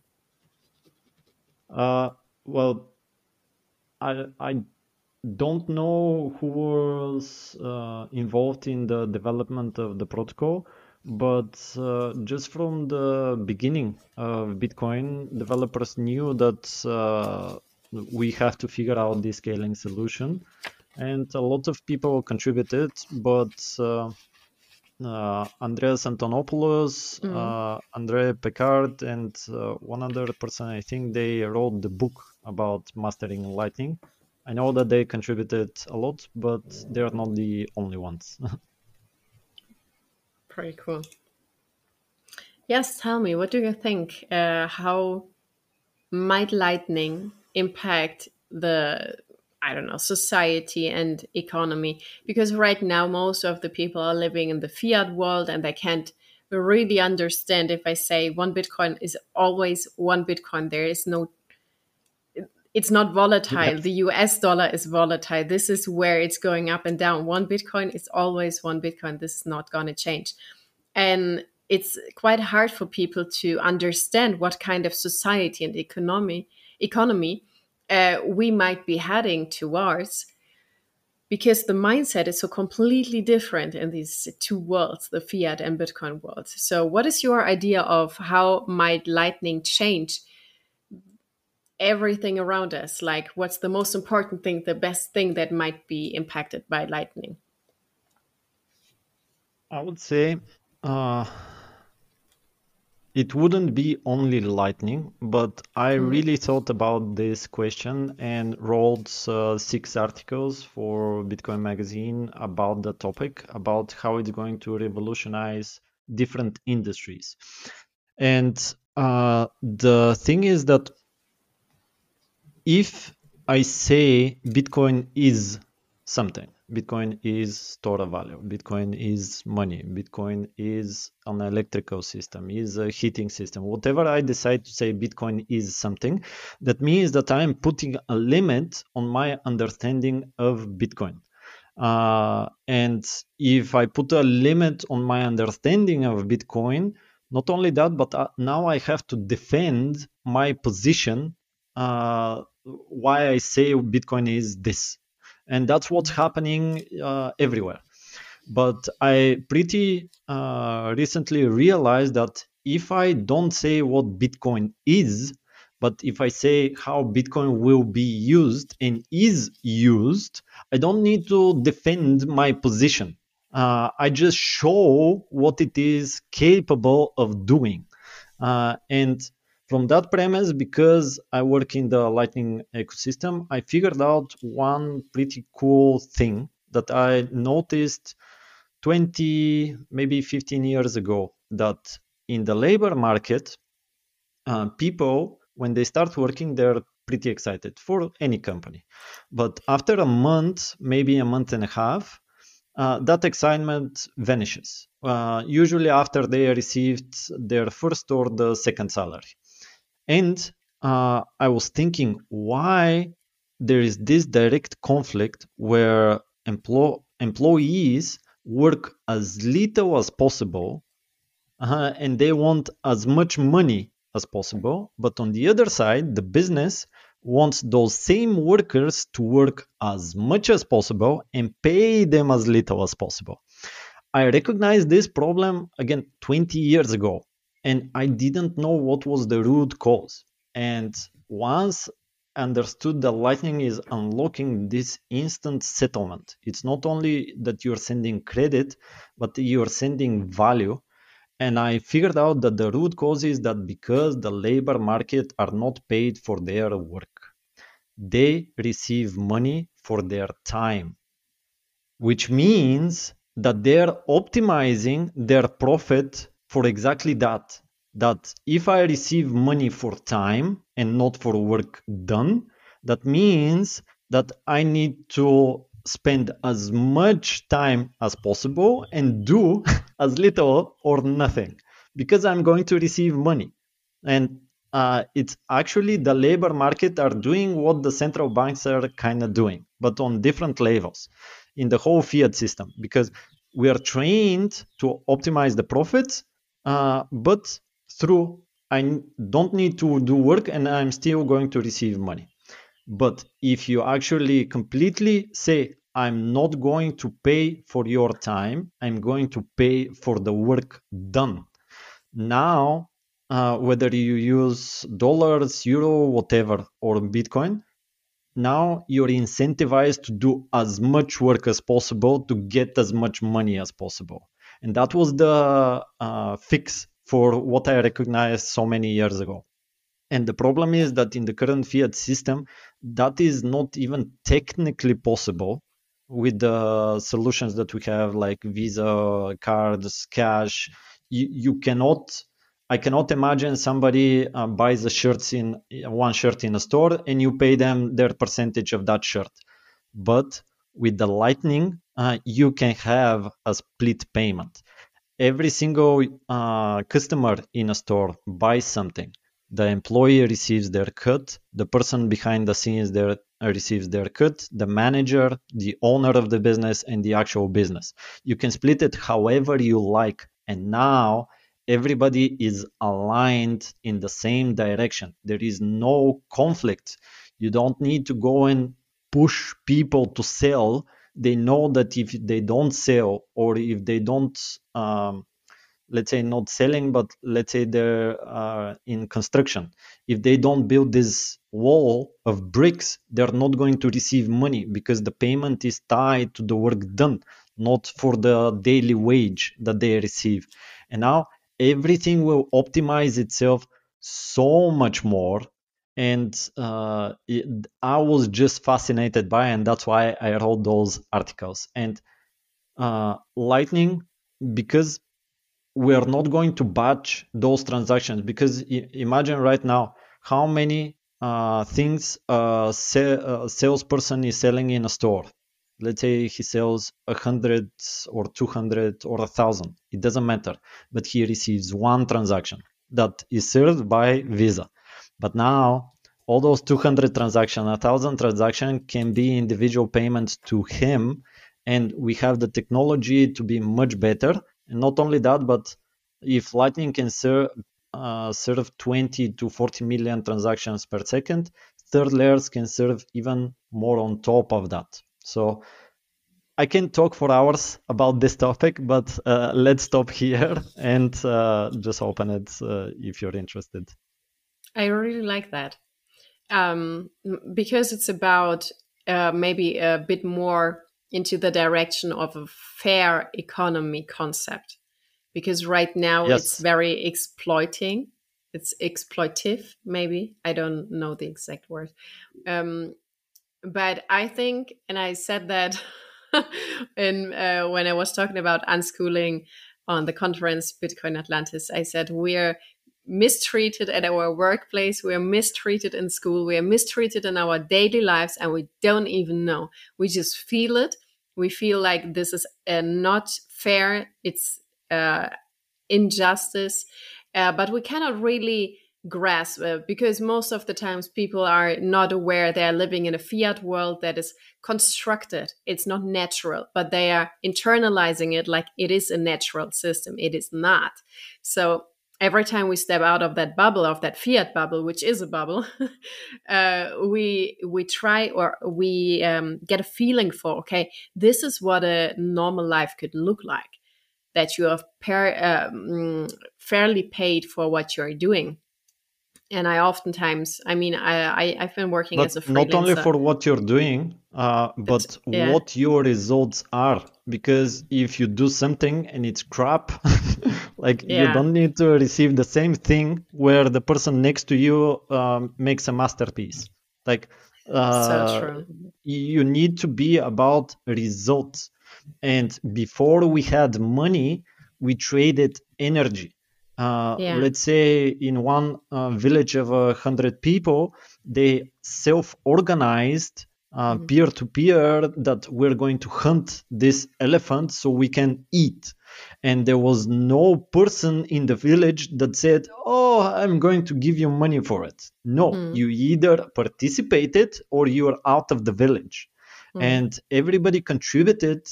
Uh, well, I I don't know who was uh, involved in the development of the protocol, but uh, just from the beginning of Bitcoin, developers knew that uh, we have to figure out this scaling solution, and a lot of people contributed, but uh, uh, Andreas Antonopoulos, mm. uh, André Picard, and uh, one other person, I think they wrote the book about mastering Lightning. I know that they contributed a lot, but they're not the only ones. Pretty cool. Yes, tell me, what do you think? Uh, how might Lightning impact the, I don't know, society and economy? Because right now, most of the people are living in the fiat world, and they can't really understand if I say one Bitcoin is always one Bitcoin. There is no it's not volatile. The U S dollar is volatile. This is where it's going up and down. One Bitcoin is always one Bitcoin. This is not going to change. And it's quite hard for people to understand what kind of society and economy economy uh, we might be heading towards, because the mindset is so completely different in these two worlds, the fiat and Bitcoin worlds. So what is your idea of how might Lightning change everything around us? Like, what's the most important thing, the best thing that might be impacted by Lightning? I would say uh, it wouldn't be only Lightning, but I Mhm. really thought about this question and wrote uh, six articles for Bitcoin Magazine about the topic, about how it's going to revolutionize different industries. And uh, the thing is that if I say Bitcoin is something, Bitcoin is store of value, Bitcoin is money, Bitcoin is an electrical system, is a heating system, whatever I decide to say Bitcoin is something, that means that I'm putting a limit on my understanding of Bitcoin. Uh, and if I put a limit on my understanding of Bitcoin, not only that, but uh, now I have to defend my position, uh, why I say Bitcoin is this. And that's what's happening uh, everywhere. But I pretty uh, recently realized that if I don't say what Bitcoin is, but if I say how Bitcoin will be used and is used, I don't need to defend my position. Uh, I just show what it is capable of doing. Uh, and from that premise, because I work in the Lightning ecosystem, I figured out one pretty cool thing that I noticed twenty, maybe fifteen years ago, that in the labor market, uh, people, when they start working, they're pretty excited for any company. But after a month, maybe a month and a half, uh, that excitement vanishes. Uh, usually after they received their first or the second salary. And uh, I was thinking why there is this direct conflict where emplo- employees work as little as possible uh, and they want as much money as possible. But on the other side, the business wants those same workers to work as much as possible and pay them as little as possible. I recognized this problem again twenty years ago, and I didn't know what was the root cause. And once I understood that Lightning is unlocking this instant settlement, it's not only that you're sending credit, but you're sending value. And I figured out that the root cause is that because the labor market are not paid for their work, they receive money for their time, which means that they're optimizing their profit for exactly that. That if I receive money for time and not for work done, that means that I need to spend as much time as possible and do as little or nothing because I'm going to receive money. And uh, it's actually the labor market are doing what the central banks are kind of doing, but on different levels in the whole fiat system, because we are trained to optimize the profits, uh, but through I don't need to do work and I'm still going to receive money. But if you actually completely say, I'm not going to pay for your time, I'm going to pay for the work done. Now, uh, whether you use dollars, euro, whatever, or Bitcoin, now you're incentivized to do as much work as possible to get as much money as possible. And that was the uh, fix for what I recognized so many years ago. And the problem is that in the current fiat system, that is not even technically possible with the solutions that we have, like Visa, cards, cash. You, you cannot, I cannot imagine somebody uh, buys a shirt in one shirt in a store and you pay them their percentage of that shirt. But with the Lightning, uh, you can have a split payment. Every single uh, customer in a store buys something. The employee receives their cut, the person behind the scenes there receives their cut, the manager, the owner of the business, and the actual business. You can split it however you like. And now everybody is aligned in the same direction. There is no conflict. You don't need to go and push people to sell. They know that if they don't sell, or if they don't, um, let's say not selling, but let's say they're uh, in construction, if they don't build this wall of bricks, they're not going to receive money, because the payment is tied to the work done, not for the daily wage that they receive. And now everything will optimize itself so much more. And uh, it, I was just fascinated by it, and that's why I wrote those articles. And uh, Lightning, because we are not going to batch those transactions, because I- imagine right now how many uh, things a sa- a salesperson is selling in a store. Let's say he sells a hundred or two hundred or a thousand. It doesn't matter, but he receives one transaction that is served by Visa. But now all those two hundred transactions, a thousand transaction can be individual payments to him, and we have the technology to be much better. And not only that, but if Lightning can serve uh, serve twenty to forty million transactions per second, third layers can serve even more on top of that. So I can talk for hours about this topic, but uh, let's stop here and uh, just open it uh, if you're interested. I really like that, um, because it's about uh, maybe a bit more into the direction of a fair economy concept. Because right now Yes. it's very exploiting. It's exploitive, maybe. I don't know the exact word. Um, but I think, and I said that in, uh, when I was talking about unschooling on the conference Bitcoin Atlantis, I said we're mistreated at our workplace, we're mistreated in school, we're mistreated in our daily lives, and we don't even know. We just feel it. We feel like this is uh, not fair. It's uh, injustice, uh, but we cannot really grasp it, because most of the times people are not aware they are living in a fiat world that is constructed. It's not natural, but they are internalizing it like it is a natural system. It is not. So every time we step out of that bubble, of that fiat bubble, which is a bubble, uh, we we try, or we um, get a feeling for, okay, this is what a normal life could look like, that you are par- um, fairly paid for what you're doing. And I oftentimes, I mean, I, I, I've been working But as a freelancer. not only for what you're doing, uh, but yeah. what your results are. Because if you do something and it's crap, like Yeah. you don't need to receive the same thing where the person next to you um, makes a masterpiece. Like uh, So true. you need to be about results. And before we had money, we traded energy. Uh, Yeah. Let's say in one uh, village of a hundred people, they self-organized uh, Mhm. peer-to-peer that we're going to hunt this elephant so we can eat. And there was no person in the village that said, oh, I'm going to give you money for it. No, Mm. you either participated or you are out of the village. Mm. And everybody contributed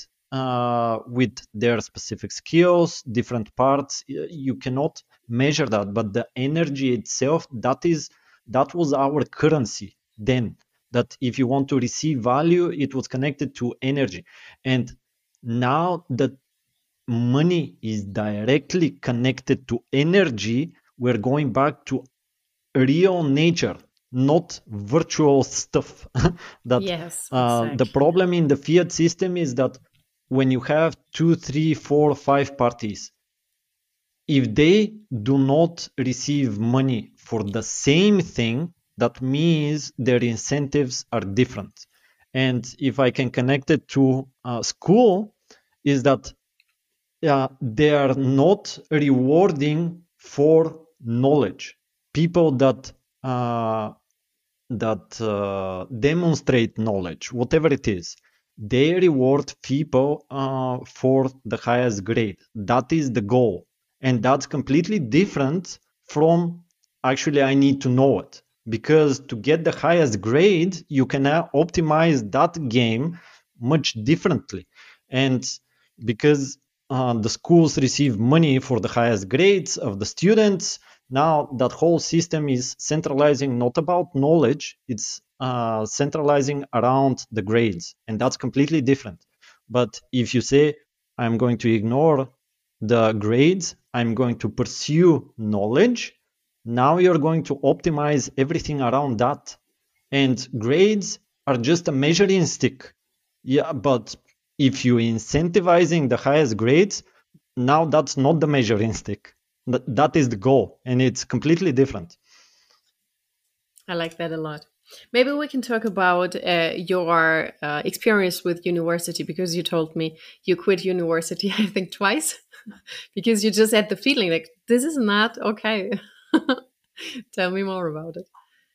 uh, with their specific skills, different parts. Y- You cannot measure that, but the energy itself, that is, that was our currency then. That if you want to receive value, it was connected to energy. And now that money is directly connected to energy, we're going back to real nature, not virtual stuff. that Yes, uh, the exactly. problem in the fiat system is that when you have two, three, four, five parties, if they do not receive money for the same thing, that means their incentives are different. And if I can connect it to uh, school, is that uh, they are not rewarding for knowledge. People that uh, that uh, demonstrate knowledge, whatever it is, they reward people uh, for the highest grade. That is the goal, and that's completely different from actually I need to know it, because to get the highest grade, you can now optimize that game much differently. And because uh, the schools receive money for the highest grades of the students, now that whole system is centralizing not about knowledge, it's uh, centralizing around the grades, and that's completely different. But if you say, I'm going to ignore the grades, I'm going to pursue knowledge, now you're going to optimize everything around that. And grades are just a measuring stick. Yeah, but if you're incentivizing the highest grades, now that's not the measuring stick. That, that is the goal, and it's completely different. I like that a lot. Maybe we can talk about uh, your uh, experience with university, because you told me you quit university, I think twice, because you just had the feeling like, this is not okay. Tell me more about it.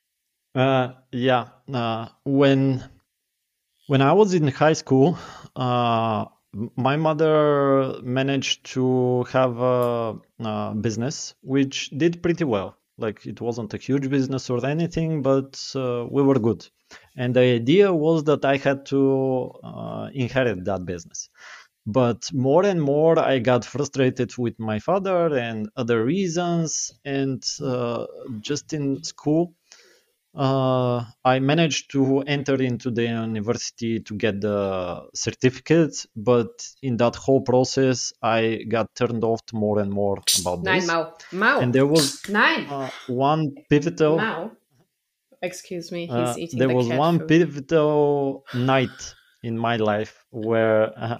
Uh, yeah, uh, when when I was in high school, uh, my mother managed to have a, a business which did pretty well. Like, it wasn't a huge business or anything, but uh, we were good. And the idea was that I had to uh, inherit that business. But more and more, I got frustrated with my father and other reasons. And uh, just in school, uh, I managed to enter into the university to get the certificate, but in that whole process, I got turned off more and more about Nein, this. Mau. Mau. And there was Nein. uh, one pivotal. Mau. Excuse me, he's Uh, eating there the was cat one food. pivotal night in my life where uh,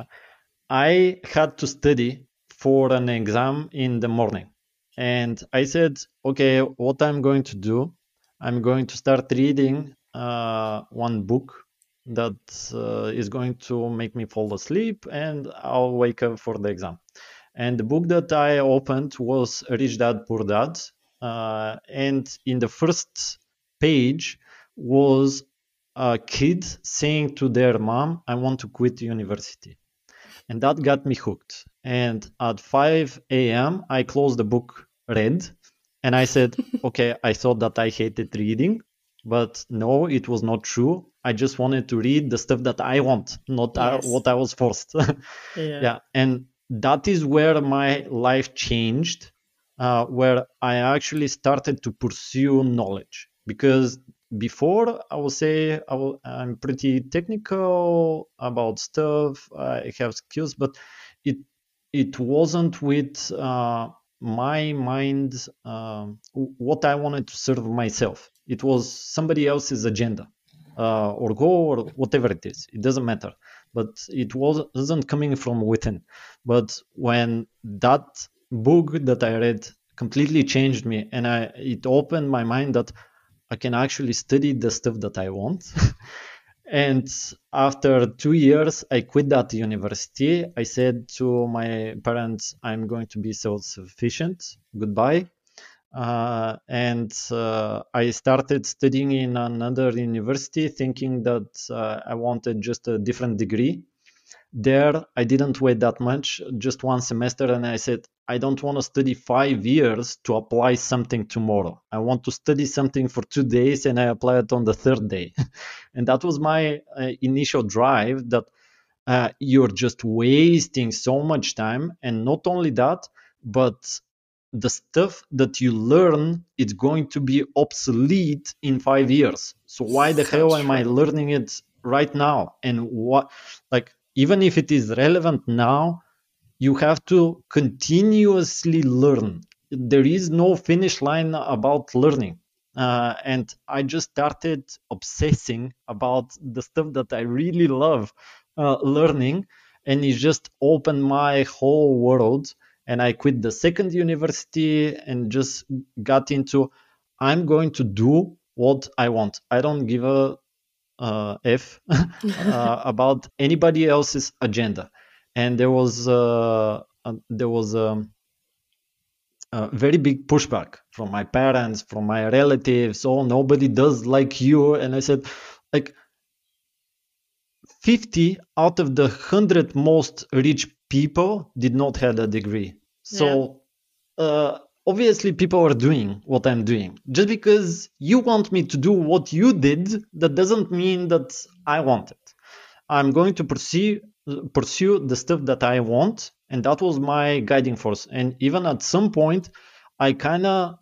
I had to study for an exam in the morning. And I said, okay, what I'm going to do, I'm going to start reading uh, one book that uh, is going to make me fall asleep, and I'll wake up for the exam. And the book that I opened was Rich Dad, Poor Dad. Uh, and in the first page was a kid saying to their mom, I want to quit university. And that got me hooked. And at five a.m., I closed the book, read, and I said, okay, I thought that I hated reading, but no, it was not true. I just wanted to read the stuff that I want, not Yes. uh, what I was forced. Yeah. Yeah. And that is where my life changed, uh, where I actually started to pursue knowledge. Because before, I would say I will, I'm pretty technical about stuff. I have skills, but it it wasn't with uh, my mind, um, what I wanted to serve myself. It was somebody else's agenda, uh, or goal, or whatever it is. It doesn't matter. But it was, wasn't coming from within. But when that book that I read completely changed me, and I, it opened my mind that I can actually study the stuff that I want. And after two years, I quit that university. I said to my parents, I'm going to be self-sufficient. Goodbye. Uh, and uh, I started studying in another university, thinking that uh, I wanted just a different degree. There, I didn't wait that much, just one semester, and I said, I don't want to study five years to apply something tomorrow. I want to study something for two days, and I apply it on the third day. And that was my uh, initial drive, that uh, you're just wasting so much time. And not only that, but the stuff that you learn, it's going to be obsolete in five years. So why the So hell am I true. learning it right now? And what, like, even if it is relevant now, you have to continuously learn. There is no finish line about learning. Uh, and I just started obsessing about the stuff that I really love uh, learning, and it just opened my whole world. And I quit the second university and just got into, I'm going to do what I want. I don't give a uh, F uh, about anybody else's agenda. And there was uh, uh, there was um, a very big pushback from my parents, from my relatives. Oh, nobody does like you. And I said, like, fifty out of the one hundred most rich people did not have a degree. So uh, obviously people are doing what I'm doing. Just because you want me to do what you did, that doesn't mean that I want it. I'm going to pursue pursue the stuff that I want, and that was my guiding force. And even at some point, I kind of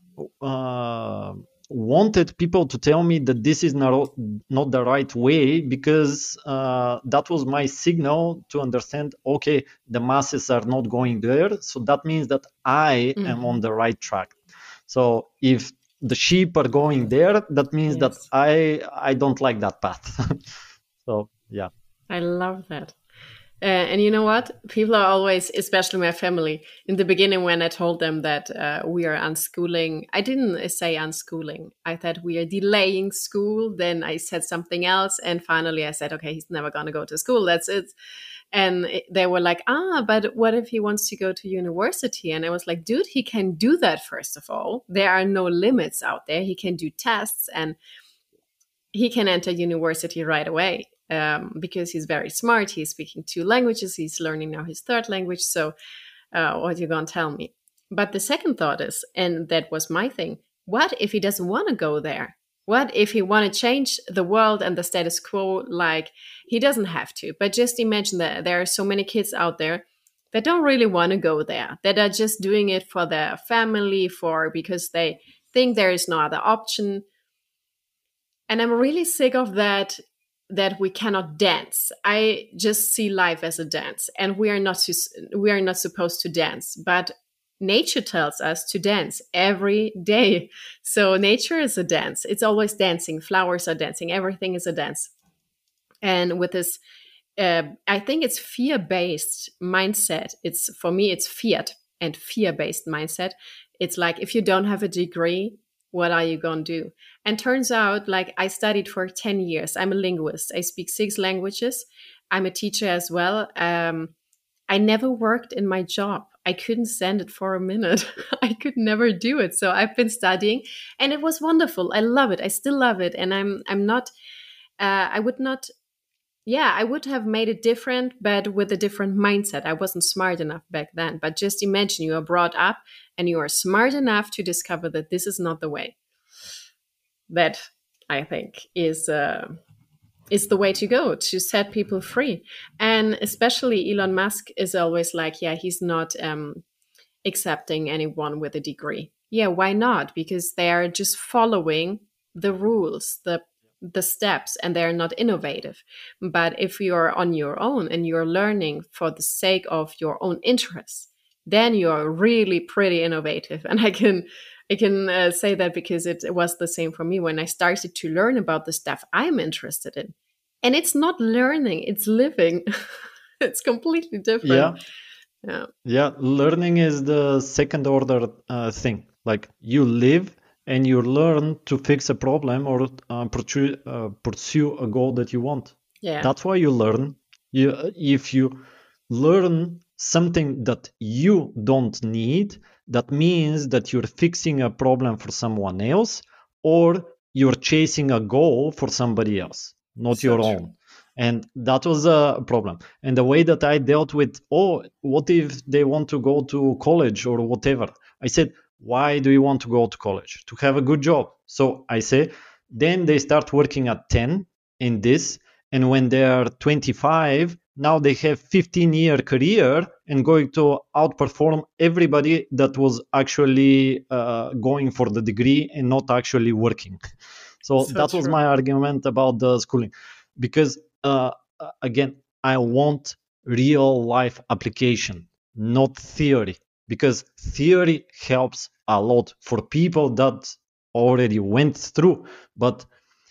uh, wanted people to tell me that this is not not the right way, because uh, that was my signal to understand, okay, the masses are not going there, so that means that I mm-hmm. am on the right track. So if the sheep are going there, that means yes. that I I don't like that path. So yeah, I love that. Uh, and you know what? People are always, especially my family, in the beginning when I told them that uh, we are unschooling, I didn't say unschooling. I thought we are delaying school. Then I said something else. And finally I said, okay, he's never going to go to school. That's it. And it, they were like, ah, but what if he wants to go to university? And I was like, dude, he can do that, first of all. There are no limits out there. He can do tests and he can enter university right away. Um, because he's very smart. He's speaking two languages. He's learning now his third language. So uh, what are you going to tell me? But the second thought is, and that was my thing, what if he doesn't want to go there? What if he want to change the world and the status quo? Like, he doesn't have to. But just imagine that there are so many kids out there that don't really want to go there, that are just doing it for their family, for because they think there is no other option. And I'm really sick of that, that we cannot dance. I just see life as a dance, and we are not we are not supposed to dance, but nature tells us to dance every day. So nature is a dance. It's always dancing. Flowers are dancing. Everything is a dance. And with this, uh, I think it's fear-based mindset. It's for me, it's fiat and fear-based mindset. It's like, if you don't have a degree, what are you going to do? And turns out, like, I studied for ten years. I'm a linguist. I speak six languages. I'm a teacher as well. Um, I never worked in my job. I couldn't stand it for a minute. I could never do it. So I've been studying, and it was wonderful. I love it. I still love it. And I'm, I'm not, uh, I would not, yeah, I would have made it different, but with a different mindset. I wasn't smart enough back then. But just imagine you are brought up and you are smart enough to discover that this is not the way. That, I think, is uh, is the way to go, to set people free. And especially Elon Musk is always like, yeah, he's not um, accepting anyone with a degree. Yeah, why not? Because they are just following the rules, the the steps, and they're not innovative. But if you're on your own and you're learning for the sake of your own interests, then you're really pretty innovative. And I can I can uh, say that because it, it was the same for me when I started to learn about the stuff I'm interested in. And it's not learning, it's living. It's completely different. Yeah. Yeah. Yeah. Learning is the second order uh, thing. Like, you live and you learn to fix a problem or uh, pursue, uh, pursue a goal that you want. Yeah. That's why you learn. You, if you learn something that you don't need, that means that you're fixing a problem for someone else, or you're chasing a goal for somebody else, not so your true. Own. And that was a problem. And the way that I dealt with, oh, what if they want to go to college or whatever? I said, why do you want to go to college? To have a good job. So I say, then they start working at ten in this. And when they are twenty-five, now they have fifteen year career and going to outperform everybody that was actually uh, going for the degree and not actually working. So, so that true. Was my argument about the schooling. Because uh, again, I want real life application, not theory. Because theory helps a lot for people that already went through. But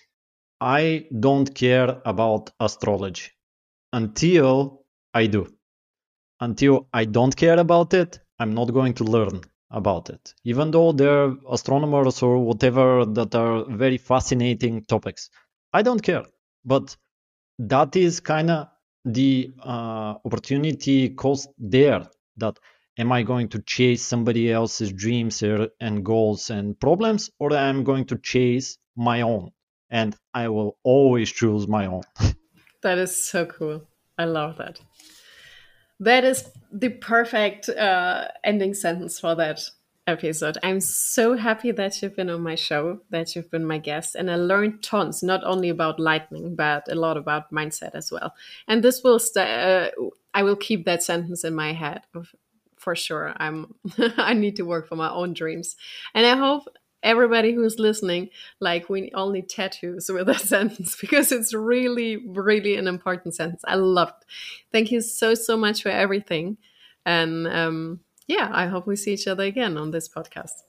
I don't care about astrology until I do. Until I don't care about it, I'm not going to learn about it. Even though there are astronomers or whatever that are very fascinating topics. I don't care. But that is kind of the uh, opportunity cost there. That am I going to chase somebody else's dreams and goals and problems, or am I going to chase my own? And I will always choose my own. That is so cool. I love that. That is the perfect uh, ending sentence for that episode. I'm so happy that you've been on my show, that you've been my guest, and I learned tons, not only about lightning, but a lot about mindset as well. And this will st- uh, I will keep that sentence in my head for sure. I'm I need to work for my own dreams, and I hope everybody who's listening, like, we all need tattoos with that sentence, because it's really, really an important sentence. I love it. Thank you so, so much for everything. And um, yeah, I hope we see each other again on this podcast.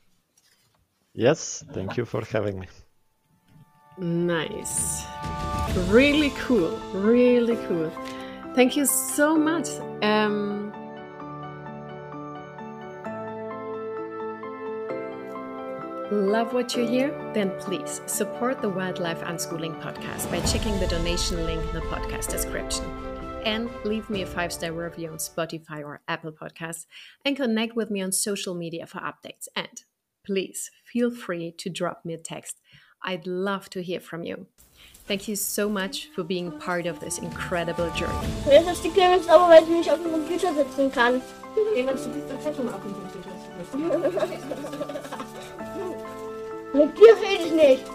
Yes, thank you for having me. Nice. Really cool. Really cool. Thank you so much. Um, Love what you hear? Then please support the Wildlife Unschooling podcast by checking the donation link in the podcast description. And leave me a five-star review on Spotify or Apple Podcasts, and connect with me on social media for updates. And please feel free to drop me a text. I'd love to hear from you. Thank you so much for being part of this incredible journey. Jetzt ist die Clemens aber, weil sie nicht auf dem Computer sitzen kann. Clemens, du bist doch schon mal auf dem Computer. Mit dir rede ich nicht.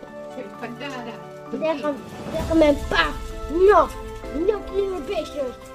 Deja, déjame en paz. No, no quiero besos.